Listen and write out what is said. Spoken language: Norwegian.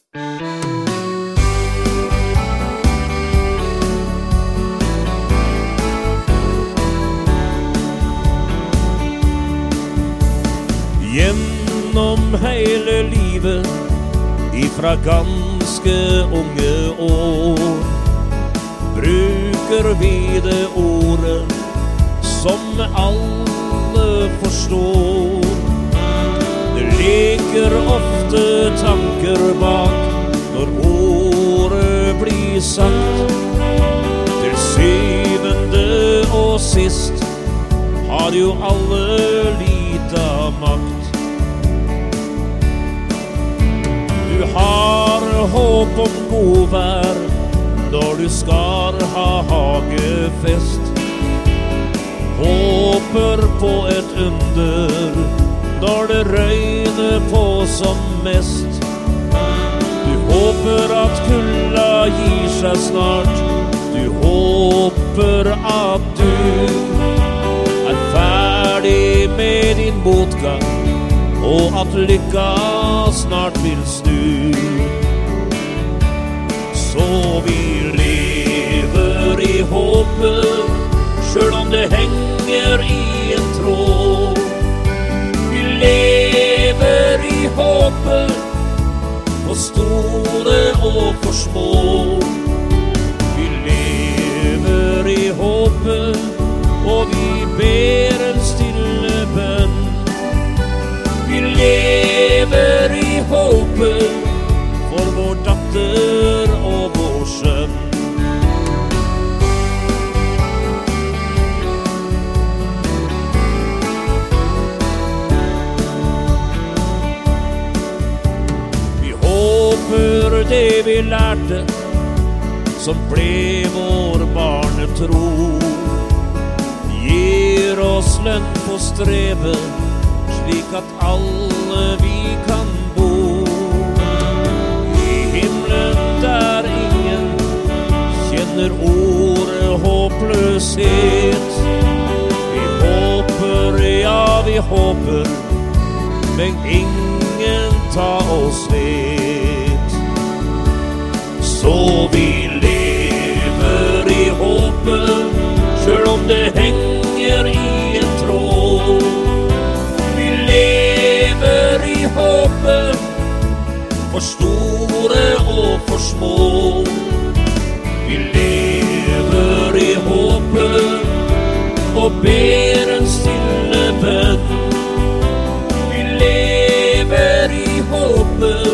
Gjennom hele livet, ifra ganske unge år, bruker vi det ordet som alle forstår. Det leker ofte tanker bak når ordet blir sagt. Til syvende og sist har jo alle lite makt. Du har håp om godvær når du skal ha hagefest. Håper på et under når det røyner på som mest. Du håper at kulda gir seg snart. Du håper at du er ferdig med din motgang, og at lykka snart vil snu. Så vi lever i håpet, selv om det henger i en tråd. Vi lever i håpet, for store og for små. Vi lever i håpet, og vi ber en stille bønn. Vi lever i håpet for vår datter og vår sønn. Vi håper det vi lærte, som ble vår barnetro, gir oss lønn på strevet, slik at alle vi kan bo. I himmelen der ingen kjenner ordet håpløshet. Vi håper, ja vi håper, men ingen ta oss vet. Så vi lever i håpet, selv om det henger i en tråd. Vi lever i håpet, for store og for små. Vi lever i håpet, og ber en stille bønn. Vi lever i håpet,